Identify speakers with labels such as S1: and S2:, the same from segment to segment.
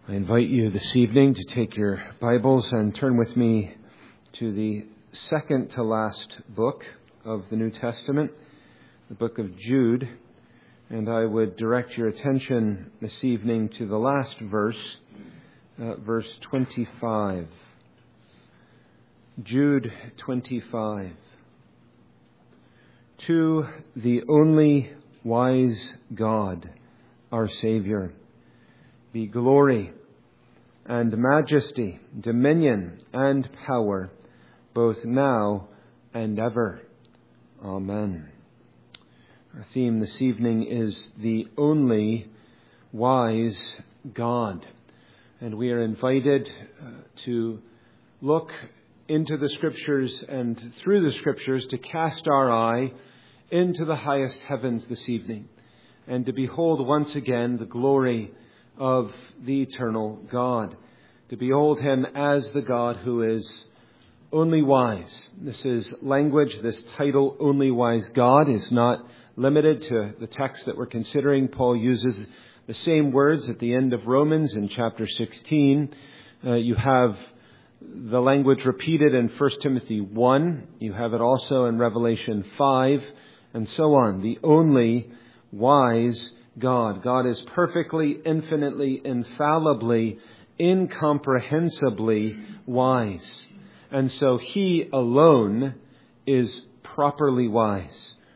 S1: I invite you this evening to take your Bibles and turn with me to the second to last book of the New Testament, the book of Jude. And I would direct your attention this evening to the last verse, verse 25. Jude 25. To the only wise God, our Savior, be glory and majesty, dominion and power, both now and ever. Amen. Our theme this evening is the only wise God. And we are invited to look into the Scriptures and through the Scriptures to cast our eye into the highest heavens this evening and to behold once again the glory of the eternal God, to behold Him as the God who is only wise. This is language, this title, only wise God, is not limited to the text that we're considering. Paul uses the same words at the end of Romans in chapter 16. You have the language repeated in 1 Timothy 1. You have it also in Revelation 5, and so on. The only wise God. God is perfectly, infinitely, infallibly, incomprehensibly wise. And so He alone is properly wise.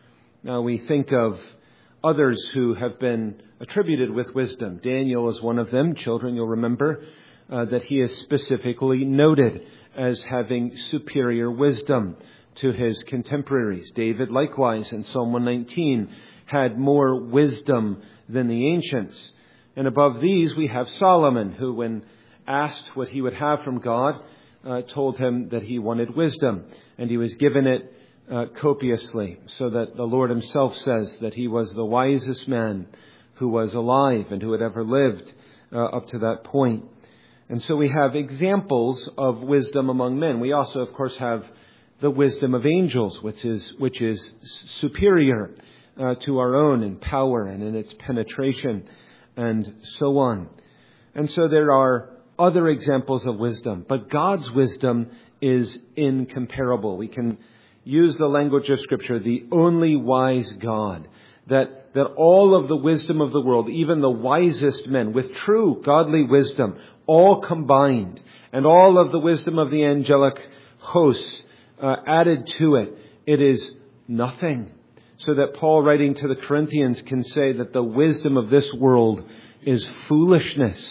S1: Now we think of others who have been attributed with wisdom. Daniel is one of them. Children, you'll remember that he is specifically noted as having superior wisdom to his contemporaries. David, likewise, in Psalm 119, had more wisdom than the ancients. And above these we have Solomon, who when asked what he would have from God, told him that he wanted wisdom. And he was given it copiously, so that the Lord Himself says that he was the wisest man who was alive and who had ever lived up to that point. And so we have examples of wisdom among men. We also, of course, have the wisdom of angels, which is superior to our own in power and in its penetration and so on. And so there are other examples of wisdom, but God's wisdom is incomparable. We can use the language of Scripture, the only wise God, that all of the wisdom of the world, even the wisest men with true godly wisdom, all combined, and all of the wisdom of the angelic hosts added to it, it is nothing. So that Paul, writing to the Corinthians, can say that the wisdom of this world is foolishness.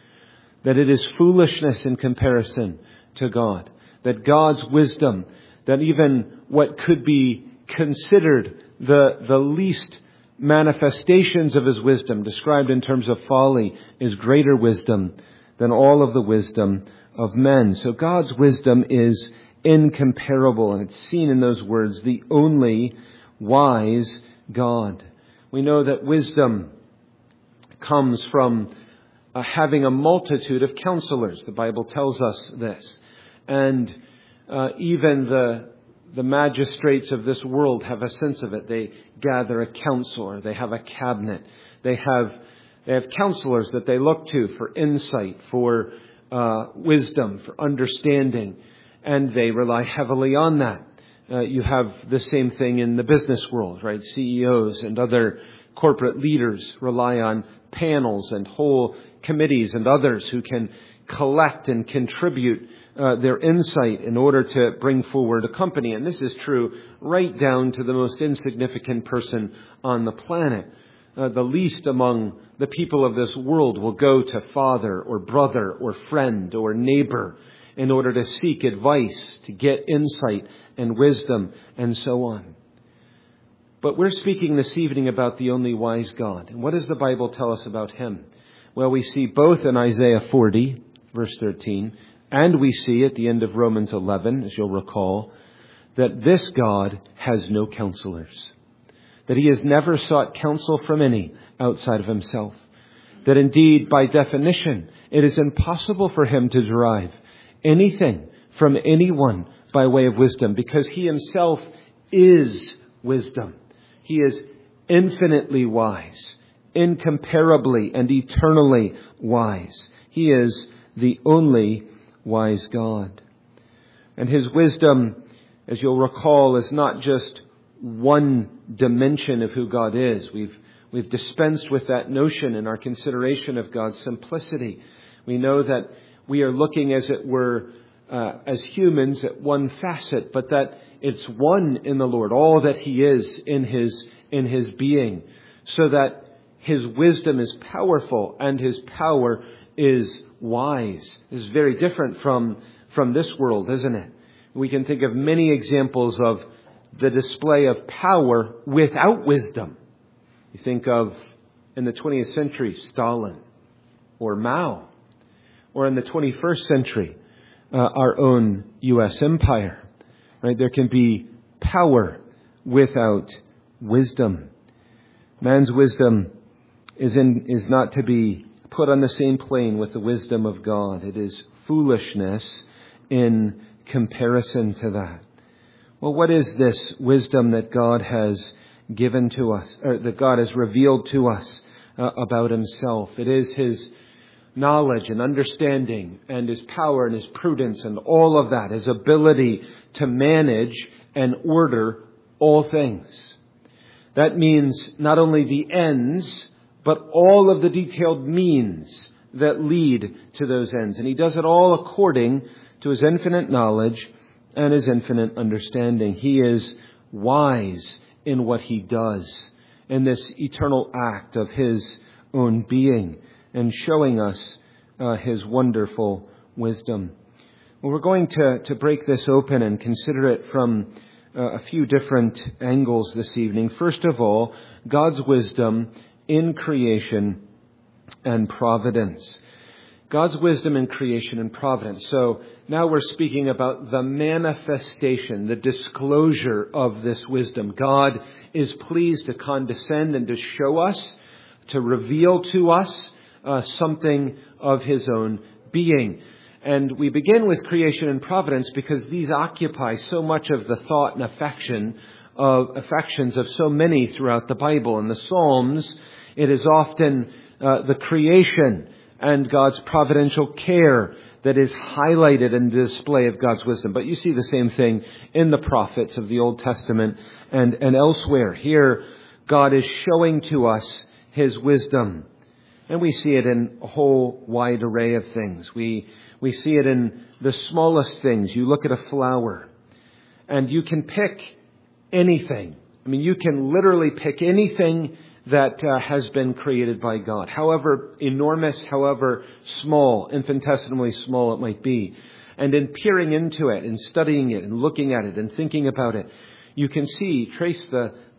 S1: That it is foolishness in comparison to God. That God's wisdom, that even what could be considered the least manifestations of His wisdom, described in terms of folly, is greater wisdom than all of the wisdom of men. So God's wisdom is incomparable, and it's seen in those words, the only wise God. We know that wisdom comes from having a multitude of counselors. The Bible tells us this. And even the magistrates of this world have a sense of it. They gather a council, they have a cabinet. They have counselors that they look to for insight, for wisdom, for understanding. And they rely heavily on that. You have the same thing in the business world, right? CEOs and other corporate leaders rely on panels and whole committees and others who can collect and contribute their insight in order to bring forward a company. And this is true right down to the most insignificant person on the planet. The least among the people of this world will go to father or brother or friend or neighbor in order to seek advice, to get insight and wisdom, and so on. But we're speaking this evening about the only wise God. And what does the Bible tell us about Him? Well, we see both in Isaiah 40, verse 13, and we see at the end of Romans 11, as you'll recall, that this God has no counselors. That He has never sought counsel from any outside of Himself. That indeed, by definition, it is impossible for Him to derive anything from anyone by way of wisdom, because He Himself is wisdom. He is infinitely wise, incomparably and eternally wise. He is the only wise God. And His wisdom, as you'll recall, is not just one dimension of who God is. We've dispensed with that notion in our consideration of God's simplicity. We know that we are looking, as it were, as humans at one facet, but that it's one in the Lord, all that He is in His being, so that His wisdom is powerful and His power is wise. This is very different from this world, isn't it? We can think of many examples of the display of power without wisdom. You think of, in the 20th century, Stalin or Mao, or in the 21st century, our own U.S. empire. Right? There can be power without wisdom. Man's wisdom is not to be put on the same plane with the wisdom of God. It is foolishness in comparison to that. Well, what is this wisdom that God has given to us, or that God has revealed to us about Himself? It is His knowledge and understanding and His power and His prudence and all of that, His ability to manage and order all things. That means not only the ends, but all of the detailed means that lead to those ends. And He does it all according to His infinite knowledge and His infinite understanding. He is wise in what He does, in this eternal act of His own being, and showing us His wonderful wisdom. Well, we're going to break this open and consider it from a few different angles this evening. First of all, God's wisdom in creation and providence. God's wisdom in creation and providence. So now we're speaking about the manifestation, the disclosure of this wisdom. God is pleased to condescend and to show us, to reveal to us something of His own being. And we begin with creation and providence because these occupy so much of the thought and affections of so many throughout the Bible. In the Psalms, it is often the creation and God's providential care that is highlighted in the display of God's wisdom. But you see the same thing in the prophets of the Old Testament and elsewhere. Here, God is showing to us His wisdom. And we see it in a whole wide array of things. We see it in the smallest things. You look at a flower and you can pick anything. I mean, you can literally pick anything that has been created by God. However enormous, however small, infinitesimally small it might be. And in peering into it and studying it and looking at it and thinking about it, you can trace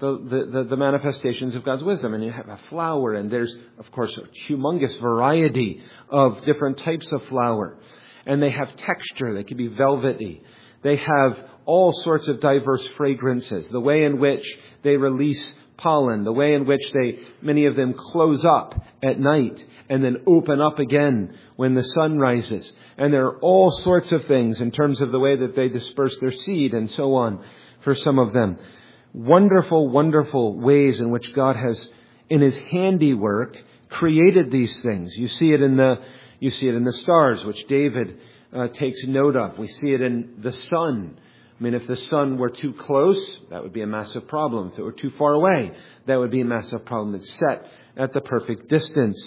S1: the manifestations of God's wisdom. And you have a flower, and there's, of course, a humongous variety of different types of flower. And they have texture. They can be velvety. They have all sorts of diverse fragrances. The way in which they release pollen, the way in which many of them close up at night and then open up again when the sun rises. And there are all sorts of things in terms of the way that they disperse their seed and so on for some of them. Wonderful, wonderful ways in which God has, in His handiwork, created these things. You see it in the stars, which David takes note of. We see it in the sun. I mean, if the sun were too close, that would be a massive problem. If it were too far away, that would be a massive problem. It's set at the perfect distance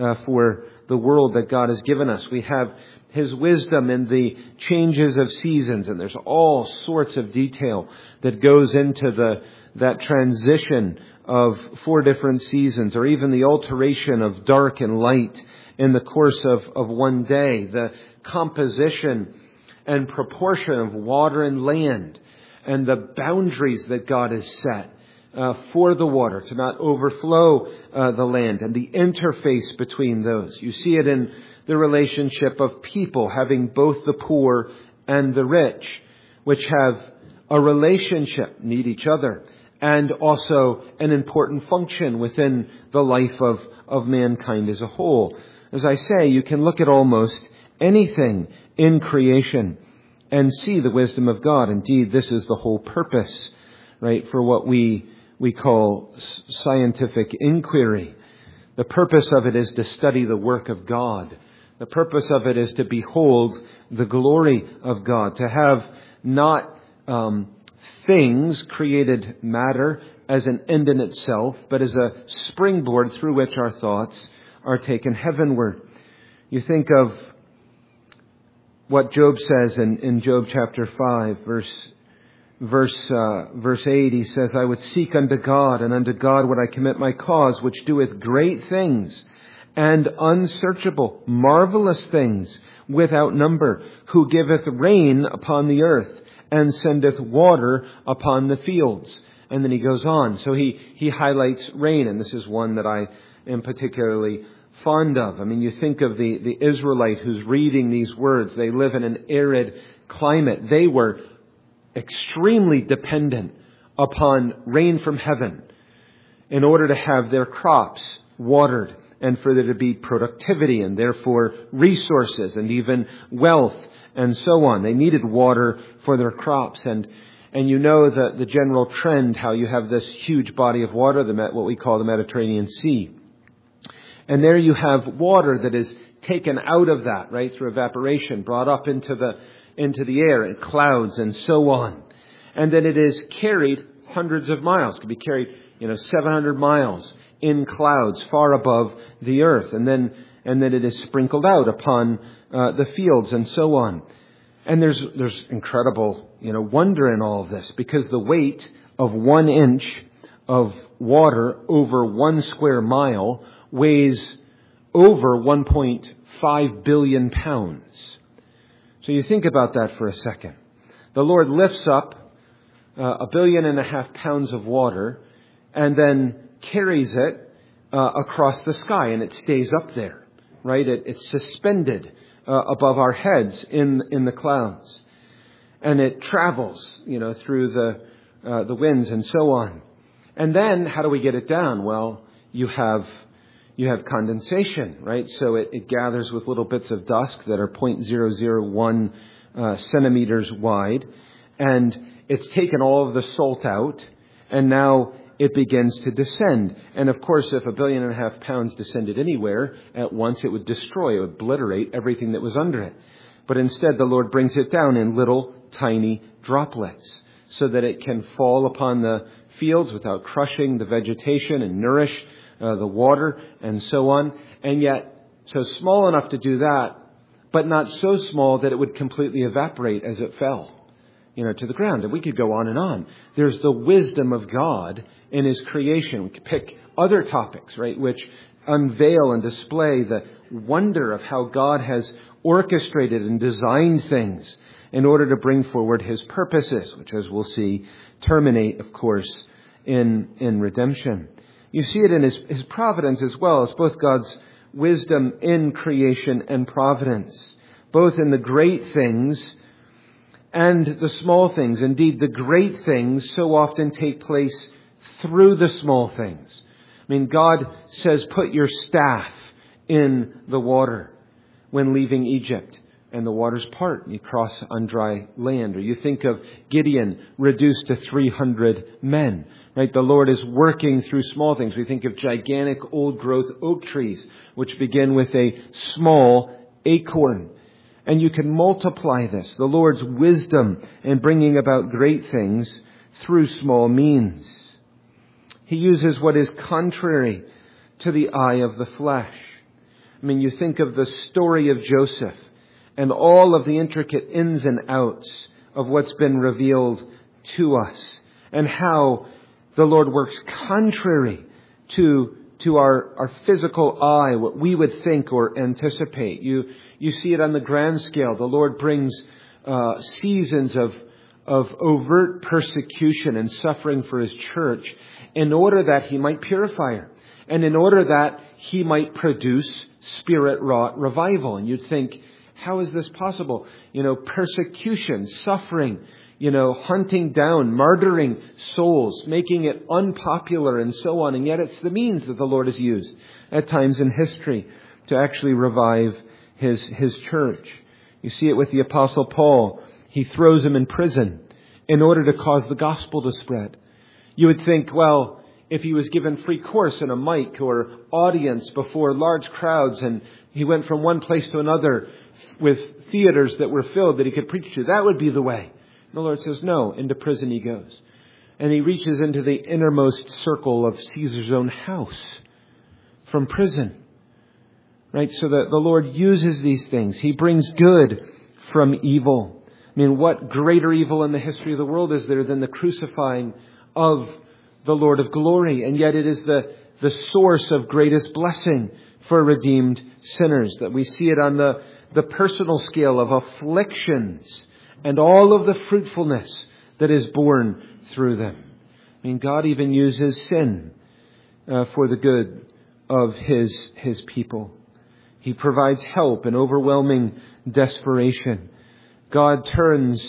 S1: for the world that God has given us. We have His wisdom in the changes of seasons, and there's all sorts of detail that goes into that transition of 4 different seasons, or even the alteration of dark and light in the course of one day, the composition and proportion of water and land, and the boundaries that God has set for the water to not overflow the land, and the interface between those. You see it in the relationship of people having both the poor and the rich, which have a relationship, need each other, and also an important function within the life of mankind as a whole. As I say, you can look at almost anything in creation and see the wisdom of God. Indeed, this is the whole purpose, right, for what we call scientific inquiry. The purpose of it is to study the work of God, The purpose of it is to behold the glory of God, to have not things, created matter, as an end in itself, but as a springboard through which our thoughts are taken heavenward. You think of what Job says in Job chapter 5, verse 8. He says, I would seek unto God, and unto God would I commit my cause, which doeth great things, and unsearchable, marvelous things without number, who giveth rain upon the earth, and sendeth water upon the fields. And then he goes on. So he highlights rain, and this is one that I am particularly fond of. I mean, you think of the Israelite who's reading these words. They live in an arid climate. They were extremely dependent upon rain from heaven in order to have their crops watered and for there to be productivity and therefore resources and even wealth and so on. They needed water for their crops. And you know the general trend, how you have this huge body of water, what we call the Mediterranean Sea. And there you have water that is taken out of that, right, through evaporation, brought up into the air in clouds and so on. And then it is carried hundreds of miles. It could be carried, 700 miles in clouds far above the earth. And then it is sprinkled out upon the fields and so on. And there's incredible, wonder in all of this, because the weight of 1 inch of water over 1 square mile weighs over 1.5 billion pounds. So you think about that for a second. The Lord lifts up 1.5 billion pounds of water and then carries it across the sky, and it stays up there, right? It's suspended above our heads in the clouds, and it travels, through the winds and so on. And then how do we get it down? Well, you have condensation, right? So it gathers with little bits of dust that are 0.001 centimeters wide, and it's taken all of the salt out, and now it begins to descend. And of course, if 1.5 billion pounds descended anywhere at once, it would destroy, it would obliterate everything that was under it. But instead, the Lord brings it down in little tiny droplets so that it can fall upon the fields without crushing the vegetation and nourish the water and so on. And yet, so small enough to do that, but not so small that it would completely evaporate as it fell, to the ground. And we could go on and on. There's the wisdom of God in His creation. We could pick other topics, right, which unveil and display the wonder of how God has orchestrated and designed things in order to bring forward His purposes, which, as we'll see, terminate, of course, in redemption. You see it in His providence as well. It's both God's wisdom in creation and providence, both in the great things and the small things. Indeed, the great things so often take place through the small things. I mean, God says, put your staff in the water when leaving Egypt, and the waters part, and you cross on dry land. Or you think of Gideon reduced to 300 men, right? The Lord is working through small things. We think of gigantic old growth oak trees, which begin with a small acorn. And you can multiply this, the Lord's wisdom in bringing about great things through small means. He uses what is contrary to the eye of the flesh. I mean, you think of the story of Joseph and all of the intricate ins and outs of what's been revealed to us, and how the Lord works contrary to our physical eye, what we would think or anticipate. You see it on the grand scale. The Lord brings seasons of overt persecution and suffering for His church in order that He might purify her, and in order that He might produce Spirit-wrought revival. And you'd think, how is this possible? Persecution, suffering, hunting down, murdering souls, making it unpopular and so on. And yet it's the means that the Lord has used at times in history to actually revive His church. You see it with the Apostle Paul. He throws him in prison in order to cause the gospel to spread. You would think, well, if he was given free course in a mic or audience before large crowds and he went from one place to another with theaters that were filled that he could preach to, that would be the way. And the Lord says, no, into prison he goes. And he reaches into the innermost circle of Caesar's own house from prison. Right? So that the Lord uses these things. He brings good from evil. I mean, what greater evil in the history of the world is there than the crucifying of the Lord of glory? And yet it is the source of greatest blessing for redeemed sinners. That we see it on the personal scale of afflictions and all of the fruitfulness that is born through them. I mean, God even uses sin for the good of His people. He provides help in overwhelming desperation. God turns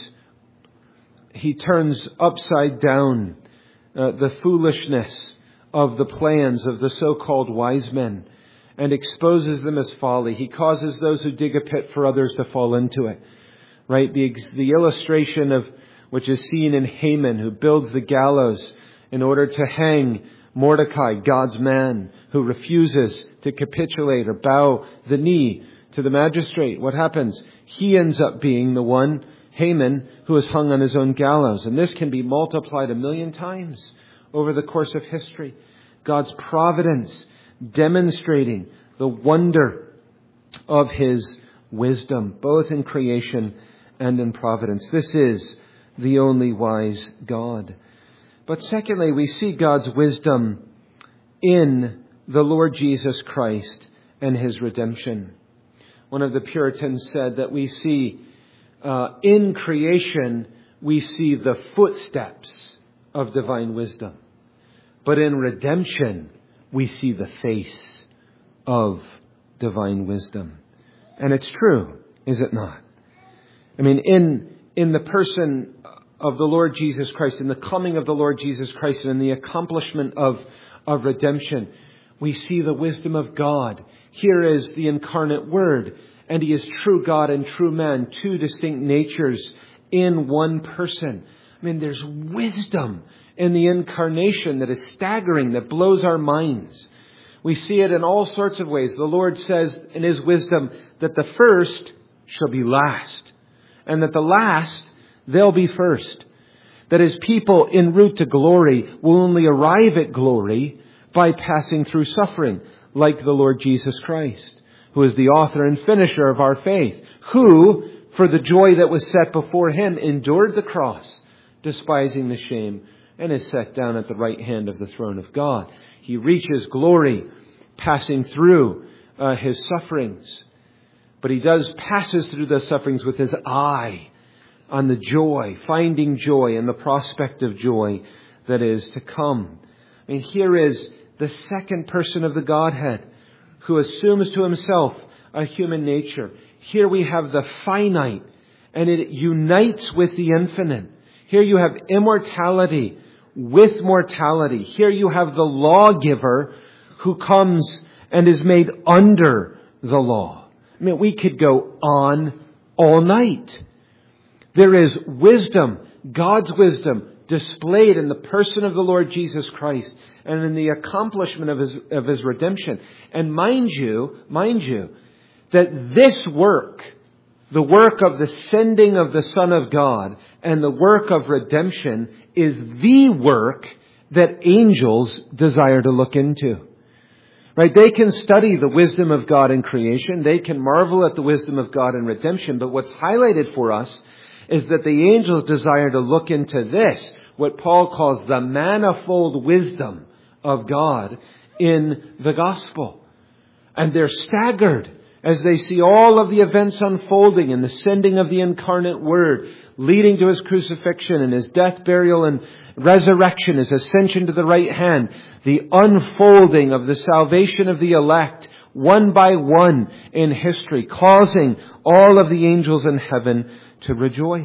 S1: upside down the foolishness of the plans of the so-called wise men and exposes them as folly. He causes those who dig a pit for others to fall into it. Right? The illustration of which is seen in Haman, who builds the gallows in order to hang Mordecai, God's man, who refuses to capitulate or bow the knee to the magistrate. What happens? He ends up being the one, Haman, who is hung on his own gallows. And this can be multiplied 1,000,000 times over the course of history. God's providence demonstrating the wonder of His wisdom, both in creation and in providence. This is the only wise God. But secondly, we see God's wisdom in the Lord Jesus Christ and His redemption. One of the Puritans said that we see in creation, we see the footsteps of divine wisdom. But in redemption, we see the face of divine wisdom. And it's true, is it not? I mean, in the person of the Lord Jesus Christ, in the coming of the Lord Jesus Christ, and in the accomplishment of redemption, we see the wisdom of God. Here is the incarnate Word, and He is true God and true man, two distinct natures in one person. I mean, there's wisdom in the incarnation that is staggering, that blows our minds. We see it in all sorts of ways. The Lord says in His wisdom that the first shall be last, and that the last, they'll be first. That His people en route to glory will only arrive at glory by passing through suffering, like the Lord Jesus Christ, who is the author and finisher of our faith, who, for the joy that was set before Him, endured the cross, despising the shame, and is set down at the right hand of the throne of God. He reaches glory, passing through His sufferings. But He passes through the sufferings with His eye on the joy, finding joy in the prospect of joy that is to come. I mean, here is the second person of the Godhead who assumes to Himself a human nature. Here we have the finite, and it unites with the infinite. Here you have immortality with mortality. Here you have the lawgiver who comes and is made under the law. I mean, we could go on all night. There is wisdom, God's wisdom, displayed in the person of the Lord Jesus Christ and in the accomplishment of His redemption. And mind you, that this work, the work of the sending of the Son of God and the work of redemption, is the work that angels desire to look into. Right? They can study the wisdom of God in creation. They can marvel at the wisdom of God in redemption. But what's highlighted for us is that the angels desire to look into this, what Paul calls the manifold wisdom of God in the gospel. And they're staggered as they see all of the events unfolding in the sending of the incarnate Word, leading to His crucifixion and His death, burial, and resurrection, His ascension to the right hand, the unfolding of the salvation of the elect, one by one in history, causing all of the angels in heaven to rejoice.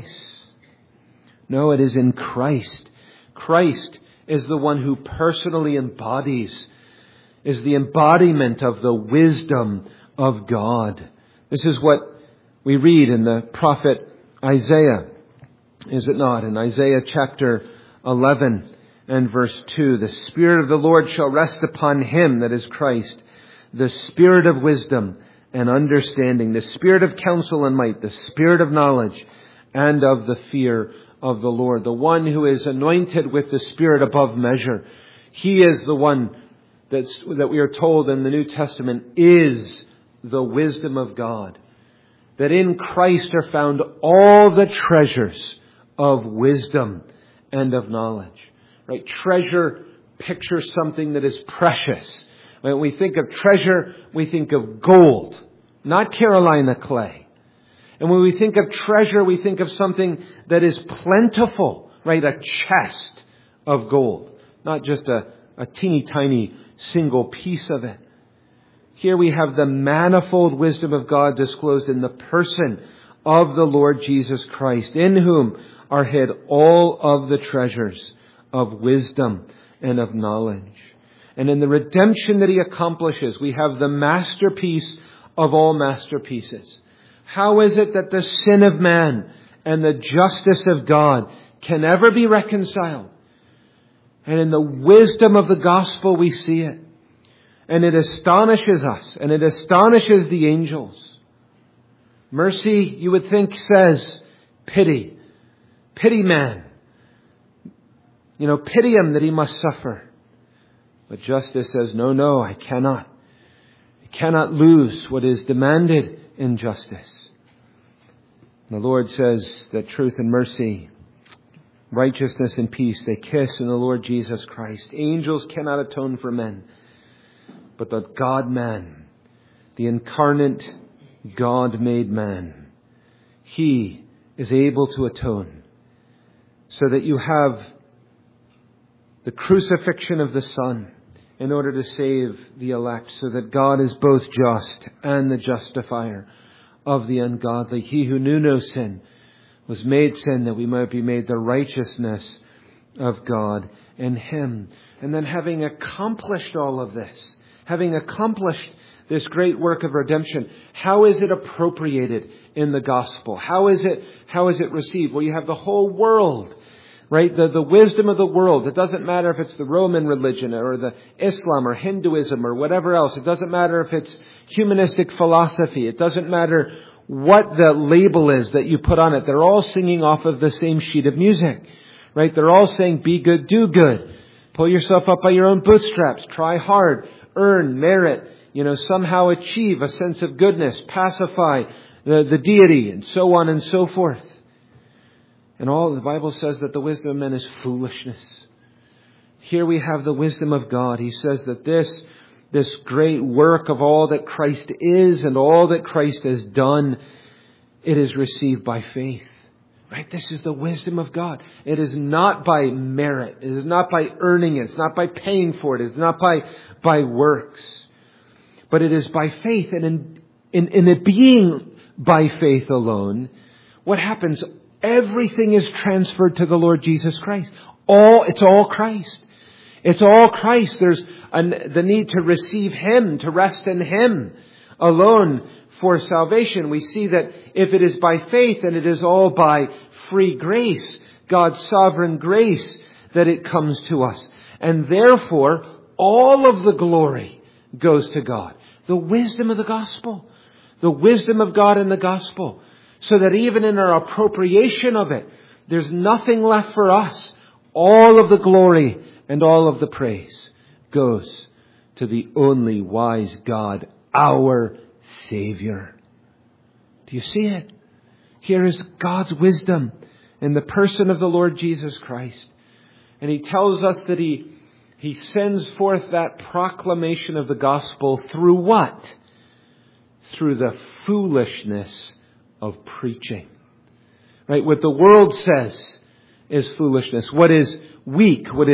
S1: No, it is in Christ. Christ is the one who personally embodies, is the embodiment of the wisdom of God. This is what we read in the prophet Isaiah, is it not? In Isaiah chapter 11, And verse 2, the Spirit of the Lord shall rest upon him, that is Christ, the Spirit of wisdom and understanding, the Spirit of counsel and might, the Spirit of knowledge and of the fear of the Lord. The one who is anointed with the Spirit above measure. He is the one that we are told in the New Testament is the wisdom of God. That in Christ are found all the treasures of wisdom and of knowledge. Right? Treasure pictures something that is precious. When we think of treasure, we think of gold, not Carolina clay. And when we think of treasure, we think of something that is plentiful, right? A chest of gold, not just a teeny tiny single piece of it. Here we have the manifold wisdom of God disclosed in the person of the Lord Jesus Christ, in whom are hid all of the treasures of wisdom and of knowledge. And in the redemption that He accomplishes, we have the masterpiece of all masterpieces. How is it that the sin of man and the justice of God can ever be reconciled? And in the wisdom of the gospel we see it. And it astonishes us, and it astonishes the angels. Mercy, you would think, says, pity. Pity man. Pity him that he must suffer. But justice says, no, I cannot. I cannot lose what is demanded in justice. The Lord says that truth and mercy, righteousness and peace, they kiss in the Lord Jesus Christ. Angels cannot atone for men. But the God-man, the incarnate God-made man, He is able to atone. So that you have the crucifixion of the Son in order to save the elect. So that God is both just and the justifier of the ungodly. He who knew no sin was made sin that we might be made the righteousness of God in Him. And then having accomplished all of this, having accomplished this great work of redemption, how is it appropriated in the gospel? How is it received? Well, you have the whole world, right? The wisdom of the world. It doesn't matter if it's the Roman religion or the Islam or Hinduism or whatever else. It doesn't matter if it's humanistic philosophy. It doesn't matter what the label is that you put on it. They're all singing off of the same sheet of music, right? They're all saying, be good, do good. Pull yourself up by your own bootstraps. Try hard. Earn, merit, somehow achieve a sense of goodness, pacify the deity, and so on and so forth. And all the Bible says that the wisdom of men is foolishness. Here we have the wisdom of God. He says that this great work of all that Christ is and all that Christ has done, it is received by faith. Right? This is the wisdom of God. It is not by merit. It is not by earning it. It's not by paying for it. It's not by works. But it is by faith. And in it being by faith alone, what happens? Everything is transferred to the Lord Jesus Christ. It's all Christ. It's all Christ. There's the need to receive Him, to rest in Him alone for salvation. We see that if it is by faith, and it is all by free grace, God's sovereign grace, that it comes to us. And therefore, all of the glory goes to God. The wisdom of the gospel. The wisdom of God in the gospel. So that even in our appropriation of it, there's nothing left for us. All of the glory and all of the praise goes to the only wise God, our Savior. Do you see it? Here is God's wisdom in the person of the Lord Jesus Christ. And He tells us that He sends forth that proclamation of the gospel through what? Through the foolishness of preaching. Right? What the world says is foolishness. What is weak, what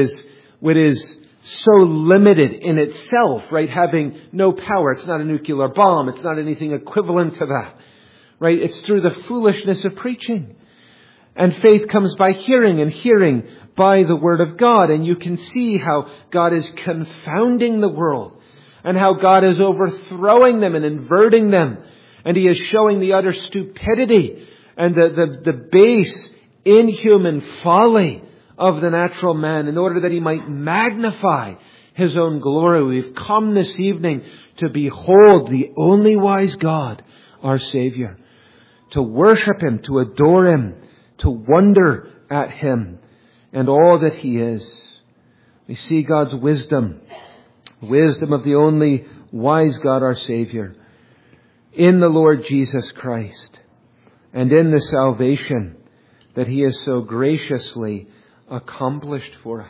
S1: is so limited in itself, right? Having no power. It's not a nuclear bomb. It's not anything equivalent to that. Right? It's through the foolishness of preaching. And faith comes by hearing, and hearing by the Word of God. And you can see how God is confounding the world, and how God is overthrowing them and inverting them. And He is showing the utter stupidity and the base, inhuman folly of the natural man in order that he might magnify his own glory. We've come this evening to behold the only wise God, our Savior, to worship Him, to adore Him, to wonder at Him and all that He is. We see God's wisdom of the only wise God, our Savior, in the Lord Jesus Christ and in the salvation that He has so graciously accomplished for us.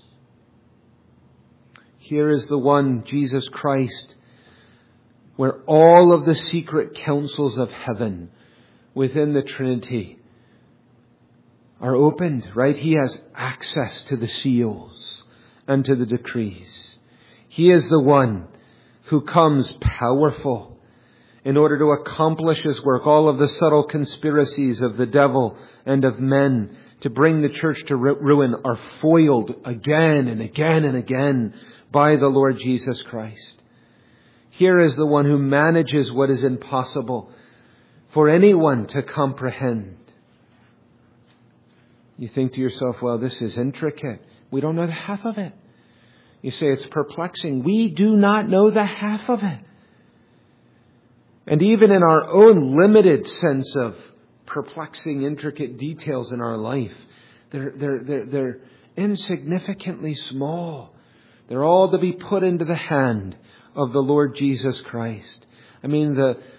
S1: Here is the one, Jesus Christ, where all of the secret counsels of heaven within the Trinity are opened, right? He has access to the seals and to the decrees. He is the one who comes powerful in order to accomplish His work. All of the subtle conspiracies of the devil and of men to bring the church to ruin are foiled again and again and again by the Lord Jesus Christ. Here is the one who manages what is impossible for anyone to comprehend. You think to yourself, well, this is intricate. We don't know the half of it. You say it's perplexing. We do not know the half of it. And even in our own limited sense of perplexing, intricate details in our life, they're insignificantly small. They're all to be put into the hand of the Lord Jesus Christ. I mean,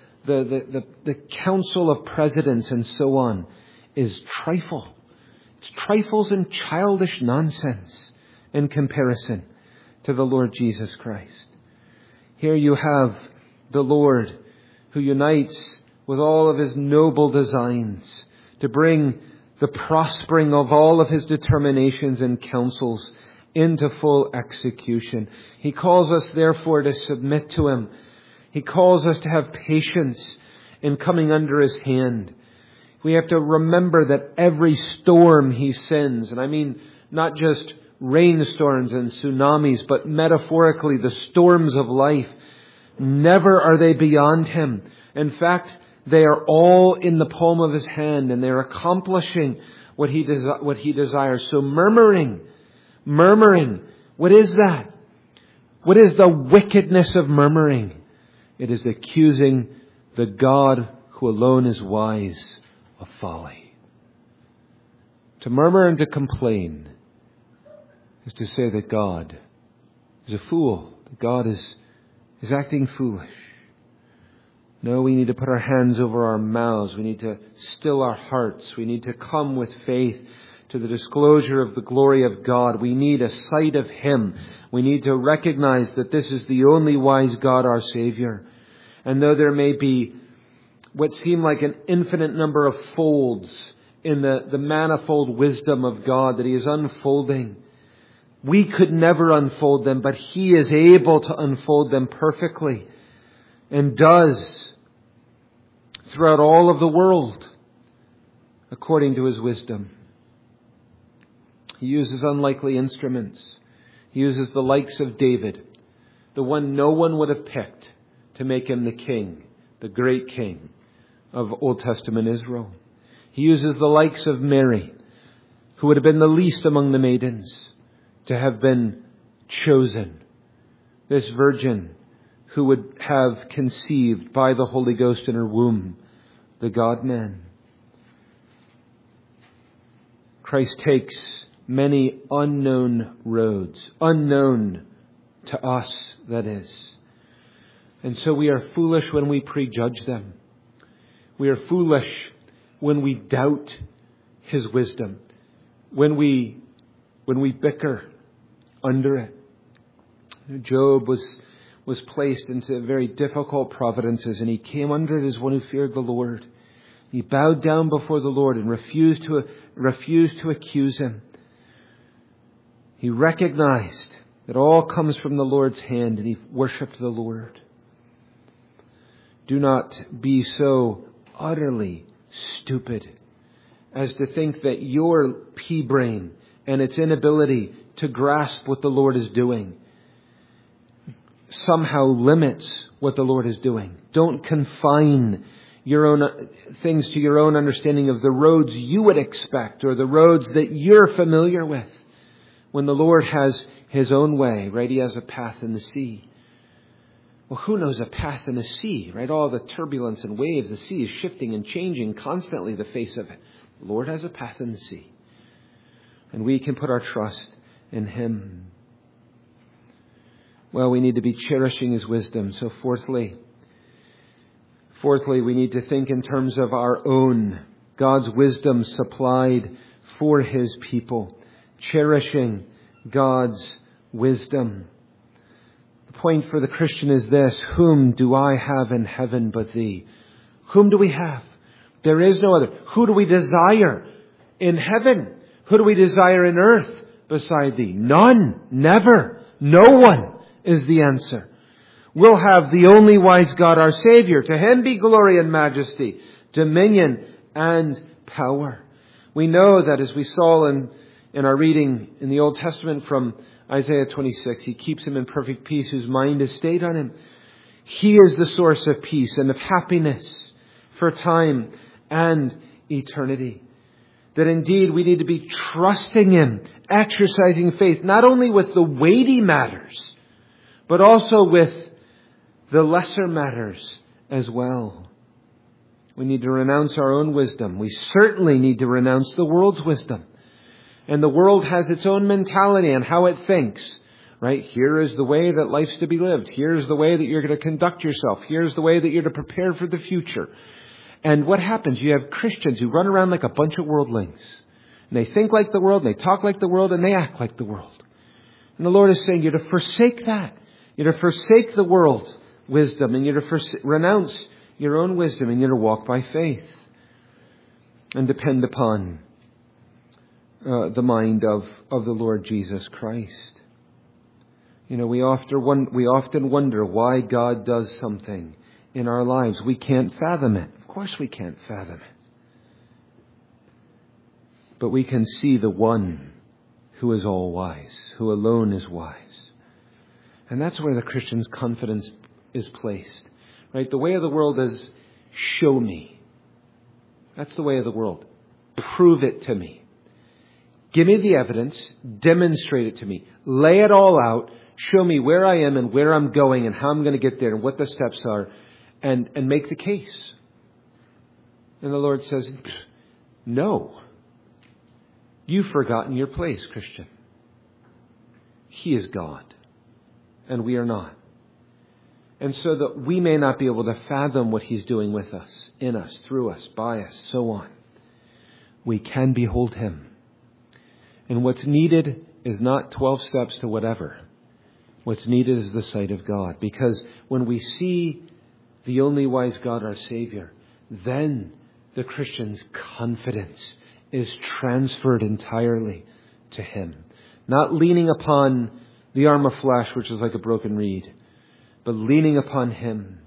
S1: the council of presidents and so on is trifle. It's trifles and childish nonsense in comparison to the Lord Jesus Christ. Here you have the Lord who unites with all of His noble designs to bring the prospering of all of His determinations and counsels into full execution. He calls us, therefore, to submit to Him. He calls us to have patience in coming under His hand. We have to remember that every storm He sends, and I mean not just rainstorms and tsunamis, but metaphorically the storms of life, never are they beyond Him. In fact, they are all in the palm of His hand, and they're accomplishing what He desires. So murmuring, what is that? What is the wickedness of murmuring? It is accusing the God who alone is wise of folly. To murmur and to complain is to say that God is a fool, that God is acting foolish. No, we need to put our hands over our mouths. We need to still our hearts. We need to come with faith to the disclosure of the glory of God. We need a sight of Him. We need to recognize that this is the only wise God, our Savior. And though there may be what seem like an infinite number of folds in the manifold wisdom of God that He is unfolding, we could never unfold them, but He is able to unfold them perfectly and does throughout all of the world according to His wisdom. He uses unlikely instruments. He uses the likes of David, the one no one would have picked to make him the king, the great king of Old Testament Israel. He uses the likes of Mary, who would have been the least among the maidens, to have been chosen. This virgin who would have conceived by the Holy Ghost in her womb the God-man. Christ takes many unknown roads, unknown to us, that is. And so we are foolish when we prejudge them. We are foolish when we doubt His wisdom, when we bicker under it. Job was placed into very difficult providences, and he came under it as one who feared the Lord. He bowed down before the Lord and refused to accuse Him. He recognized that all comes from the Lord's hand, and he worshipped the Lord. Do not be so utterly stupid as to think that your pea brain and its inability to grasp what the Lord is doing somehow limits what the Lord is doing. Don't confine your own things to your own understanding of the roads you would expect or the roads that you're familiar with. When the Lord has His own way, right? He has a path in the sea. Well, who knows a path in the sea, right? All the turbulence and waves, the sea is shifting and changing constantly, the face of it. The Lord has a path in the sea. And we can put our trust in Him. Well, we need to be cherishing His wisdom. So fourthly, we need to think in terms of our own, God's wisdom supplied for His people. Cherishing God's wisdom. The point for the Christian is this: whom do I have in heaven but Thee? Whom do we have? There is no other. Who do we desire in heaven? Who do we desire in earth beside Thee? None. Never. No one is the answer. We'll have the only wise God, our Savior. To Him be glory and majesty, dominion and power. We know that, as we saw in our reading in the Old Testament from Isaiah 26, He keeps him in perfect peace whose mind is stayed on Him. He is the source of peace and of happiness for time and eternity. That indeed we need to be trusting Him, exercising faith, not only with the weighty matters, but also with the lesser matters as well. We need to renounce our own wisdom. We certainly need to renounce the world's wisdom. And the world has its own mentality and how it thinks. Right? Here is the way that life's to be lived. Here's the way that you're going to conduct yourself. Here's the way that you're to prepare for the future. And what happens? You have Christians who run around like a bunch of worldlings. And they think like the world, and they talk like the world, and they act like the world. And the Lord is saying you're to forsake that. You're to forsake the world's wisdom, and you're to renounce your own wisdom, and you're to walk by faith and depend upon the mind of the Lord Jesus Christ. You know, we often wonder why God does something in our lives. We can't fathom it. Of course we can't fathom it. But we can see the one who is all wise, who alone is wise. And that's where the Christian's confidence is placed. Right? The way of the world is, show me. That's the way of the world. Prove it to me. Give me the evidence. Demonstrate it to me. Lay it all out. Show me where I am and where I'm going and how I'm going to get there and what the steps are, and make the case. And the Lord says, no. You've forgotten your place, Christian. He is God, and we are not. And so that we may not be able to fathom what He's doing with us, in us, through us, by us, so on, we can behold Him. And what's needed is not 12 steps to whatever. What's needed is the sight of God. Because when we see the only wise God, our Savior, then the Christian's confidence is transferred entirely to Him. Not leaning upon the arm of flesh, which is like a broken reed, but leaning upon Him.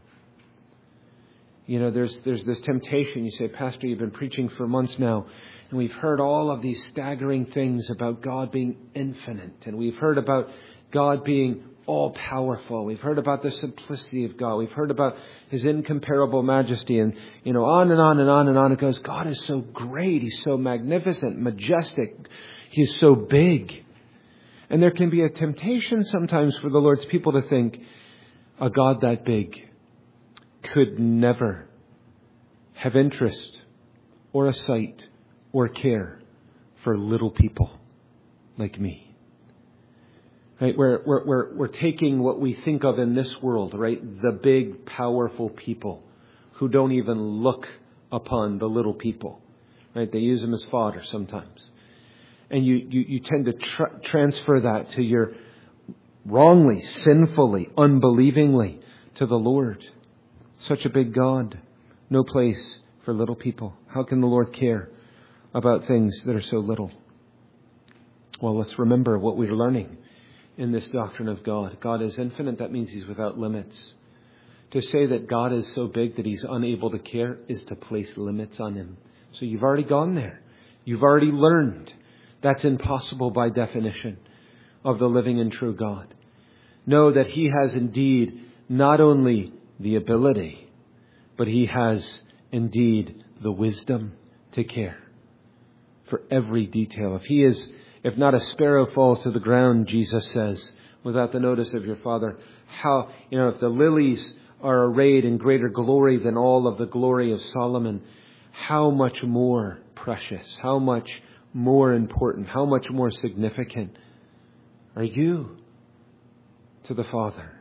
S1: You know, there's this temptation. You say, Pastor, you've been preaching for months now, and we've heard all of these staggering things about God being infinite, and we've heard about God being all-powerful. We've heard about the simplicity of God. We've heard about His incomparable majesty, and, you know, on and on and on and on it goes. God is so great. He's so magnificent, majestic. He's so big. And there can be a temptation sometimes for the Lord's people to think a God that big could never have interest or a sight or care for little people like me. Right? We're taking what we think of in this world, right? The big, powerful people who don't even look upon the little people. Right? They use them as fodder sometimes. And you tend to transfer that to your wrongly, sinfully, unbelievingly to the Lord. Such a big God. No place for little people. How can the Lord care about things that are so little? Well, let's remember what we're learning in this doctrine of God. God is infinite. That means He's without limits. To say that God is so big that He's unable to care is to place limits on Him. So you've already gone there. You've already learned. That's impossible by definition of the living and true God. Know that He has indeed not only the ability, but He has indeed the wisdom to care for every detail. If not a sparrow falls to the ground, Jesus says, without the notice of your Father, if the lilies are arrayed in greater glory than all of the glory of Solomon, how much more precious, how much more important, how much more significant are you to the Father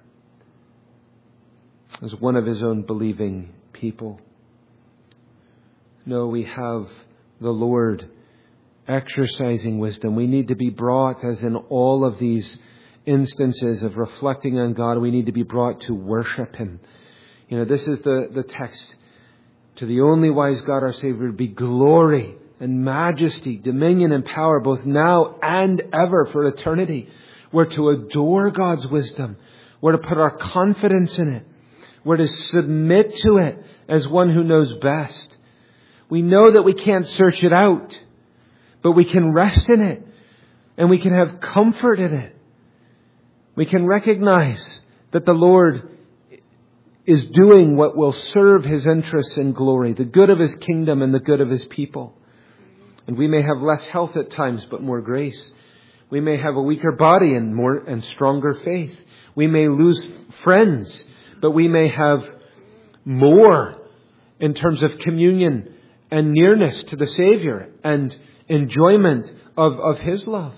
S1: as one of His own believing people? No, we have the Lord exercising wisdom. We need to be brought, as in all of these instances of reflecting on God, we need to be brought to worship Him. This is the text. To the only wise God, our Savior, be glory and majesty, dominion and power, both now and ever for eternity. We're to adore God's wisdom. We're to put our confidence in it. We're to submit to it as one who knows best. We know that we can't search it out, but we can rest in it, and we can have comfort in it. We can recognize that the Lord is doing what will serve His interests and glory, the good of His kingdom and the good of His people. And we may have less health at times, but more grace. We may have a weaker body and stronger faith. We may lose friends, but we may have more in terms of communion and nearness to the Savior and enjoyment of His love.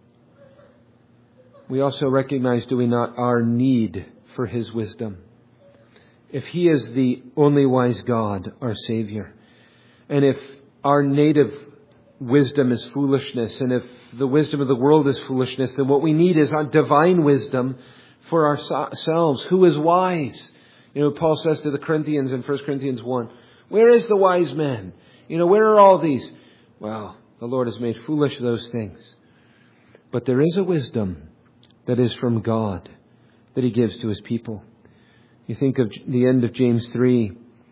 S1: We also recognize, do we not, our need for His wisdom. If He is the only wise God, our Savior, and if our native wisdom is foolishness, and if the wisdom of the world is foolishness, then what we need is our divine wisdom for ourselves. Who is wise? Paul says to the Corinthians in 1 Corinthians 1, where is the wise man? Where are all these? Well, the Lord has made foolish those things. But there is a wisdom that is from God that He gives to His people. You think of the end of James 3,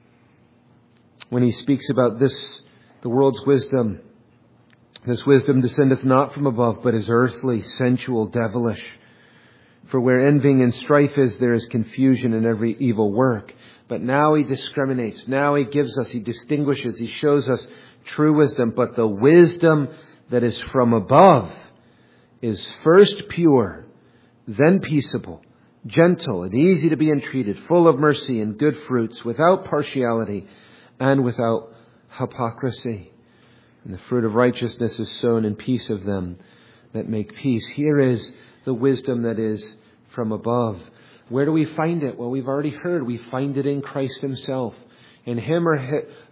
S1: when he speaks about this, the world's wisdom. This wisdom descendeth not from above, but is earthly, sensual, devilish. For where envying and strife is, there is confusion in every evil work. But now He discriminates. Now He gives us, He distinguishes, He shows us true wisdom. But the wisdom that is from above is first pure, then peaceable, gentle and easy to be entreated, full of mercy and good fruits, without partiality and without hypocrisy. And the fruit of righteousness is sown in peace of them that make peace. Here is the wisdom that is from above. Where do we find it? Well, we've already heard. We find it in Christ Himself. In Him are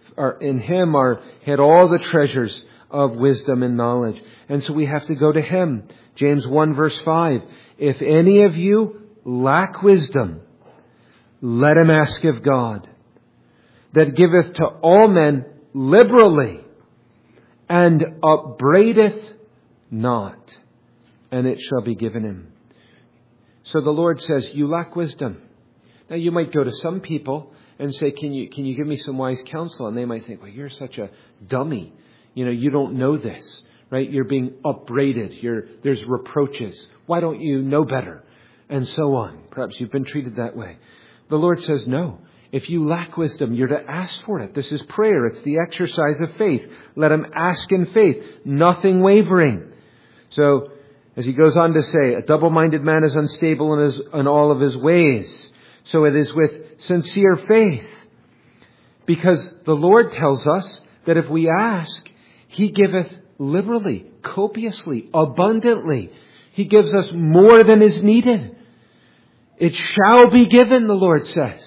S1: hid all the treasures of wisdom and knowledge. And so we have to go to Him. James 1 verse 5. If any of you lack wisdom, let him ask of God, that giveth to all men liberally, and upbraideth not, and it shall be given him. So the Lord says, you lack wisdom. Now you might go to some people and say, can you give me some wise counsel? And they might think, well, you're such a dummy. You don't know this, right? You're being upbraided. There's reproaches. Why don't you know better? And so on. Perhaps you've been treated that way. The Lord says, no. If you lack wisdom, you're to ask for it. This is prayer. It's the exercise of faith. Let him ask in faith, nothing wavering. So, as he goes on to say, a double-minded man is unstable in all of his ways. So it is with sincere faith. Because the Lord tells us that if we ask, He giveth liberally, copiously, abundantly. He gives us more than is needed. It shall be given, the Lord says.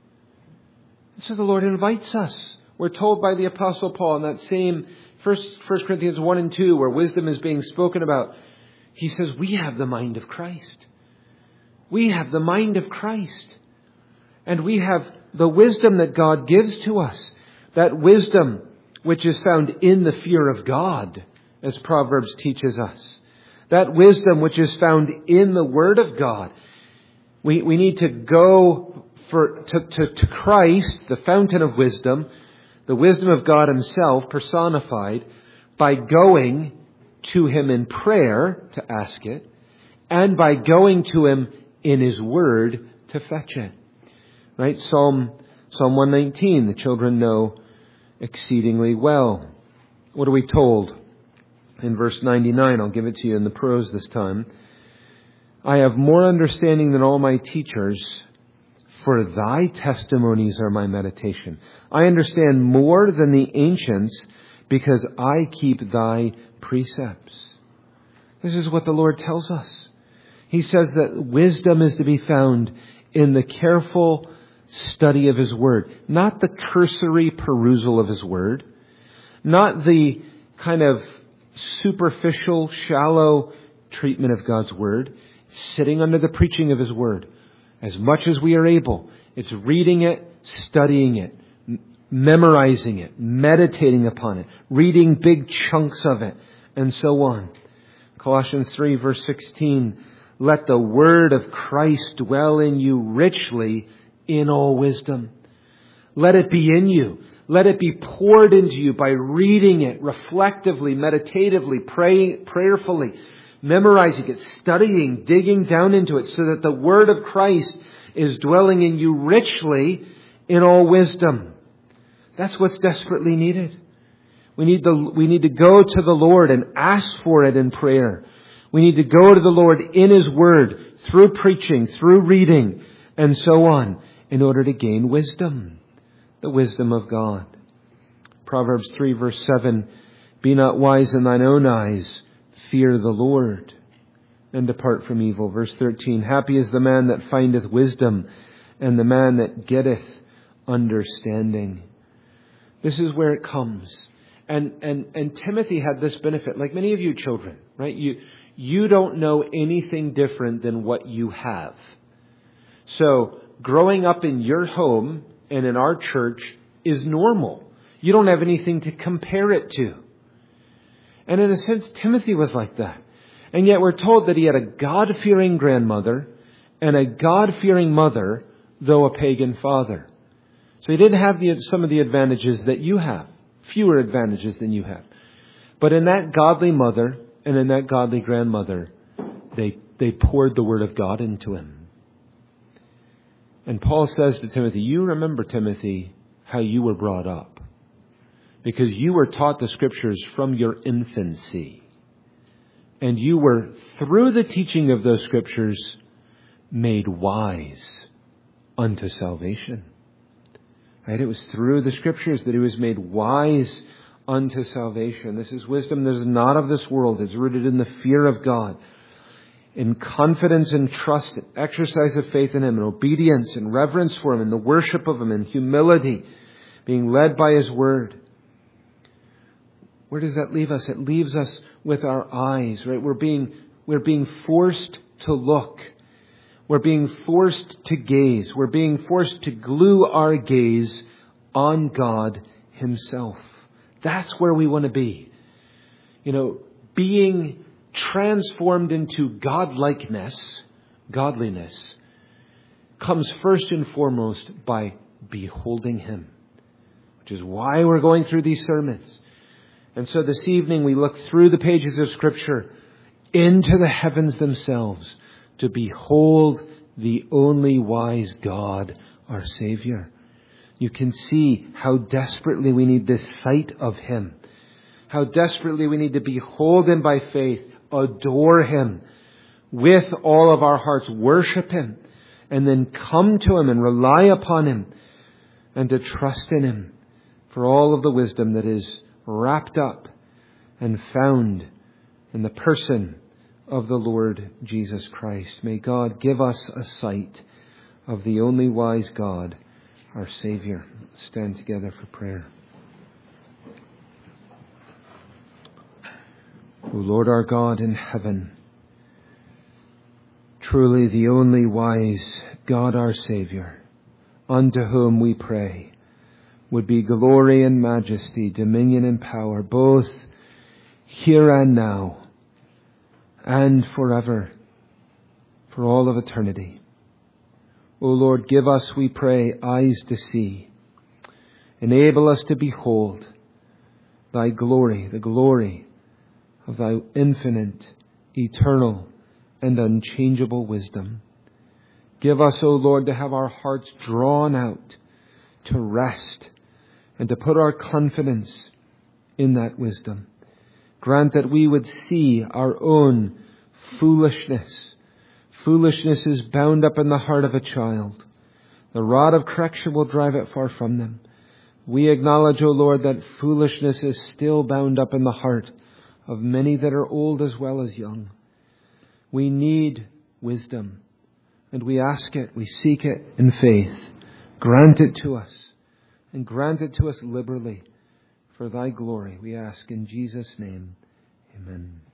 S1: So the Lord invites us. We're told by the Apostle Paul in that same 1 Corinthians 1 and 2, where wisdom is being spoken about. He says, we have the mind of Christ. We have the mind of Christ. And we have the wisdom that God gives to us. That wisdom which is found in the fear of God, as Proverbs teaches us. That wisdom which is found in the Word of God. We need to go to Christ, the fountain of wisdom, the wisdom of God Himself personified, by going to Him in prayer to ask it, and by going to Him in His Word to fetch it. Right? Psalm 119, the children know exceedingly well. What are we told? In verse 99, I'll give it to you in the prose this time. I have more understanding than all my teachers, for thy testimonies are my meditation. I understand more than the ancients, because I keep thy precepts. This is what the Lord tells us. He says that wisdom is to be found in the careful study of His Word, not the cursory perusal of His Word, not the kind of superficial, shallow treatment of God's Word, sitting under the preaching of His Word. As much as we are able, it's reading it, studying it, memorizing it, meditating upon it, reading big chunks of it, and so on. Colossians 3 verse 16, let the word of Christ dwell in you richly in all wisdom. Let it be in you. Let it be poured into you by reading it reflectively, meditatively, prayerfully, memorizing it, studying, digging down into it so that the word of Christ is dwelling in you richly in all wisdom. That's what's desperately needed. We need to go to the Lord and ask for it in prayer. We need to go to the Lord in His Word, through preaching, through reading, and so on, in order to gain wisdom, the wisdom of God. Proverbs 3 verse 7, be not wise in thine own eyes, fear the Lord, and depart from evil. Verse 13, happy is the man that findeth wisdom, and the man that getteth understanding. This is where it comes. And Timothy had this benefit, like many of you children, right? You don't know anything different than what you have. So growing up in your home and in our church is normal. You don't have anything to compare it to. And in a sense, Timothy was like that. And yet we're told that he had a God-fearing grandmother and a God-fearing mother, though a pagan father. So he didn't have some of the advantages that you have. Fewer advantages than you have. But in that godly mother and in that godly grandmother, they poured the Word of God into him. And Paul says to Timothy, you remember, Timothy, how you were brought up. Because you were taught the Scriptures from your infancy. And you were, through the teaching of those Scriptures, made wise unto salvation. Right? It was through the Scriptures that he was made wise unto salvation. This is wisdom that is not of this world. It's rooted in the fear of God, in confidence and trust, and exercise of faith in Him, in obedience and reverence for Him, in the worship of Him, in humility, being led by His Word. Where does that leave us? It leaves us with our eyes, right? We're being forced to look. We're being forced to gaze. We're being forced to glue our gaze on God Himself. That's where we want to be. Being transformed into godlikeness, godliness, comes first and foremost by beholding Him, which is why we're going through these sermons. And so this evening we look through the pages of Scripture into the heavens themselves to behold the only wise God, our Savior. You can see how desperately we need this sight of Him. How desperately we need to behold Him by faith, adore Him with all of our hearts, worship Him, and then come to Him and rely upon Him and to trust in Him for all of the wisdom that is wrapped up and found in the person of the Lord Jesus Christ. May God give us a sight of the only wise God, our Savior. Let's stand together for prayer. O Lord our God in heaven, truly the only wise God, our Savior, unto whom we pray, would be glory and majesty, dominion and power, both here and now, and forever, for all of eternity. O Lord, give us, we pray, eyes to see. Enable us to behold Thy glory, the glory of Thy infinite, eternal, and unchangeable wisdom. Give us, O Lord, to have our hearts drawn out to rest and to put our confidence in that wisdom. Grant that we would see our own foolishness. Foolishness is bound up in the heart of a child. The rod of correction will drive it far from them. We acknowledge, O Lord, that foolishness is still bound up in the heart of many that are old as well as young. We need wisdom, and we ask it, we seek it in faith. Grant it to us, and grant it to us liberally for thy glory, we ask in Jesus' name. Amen.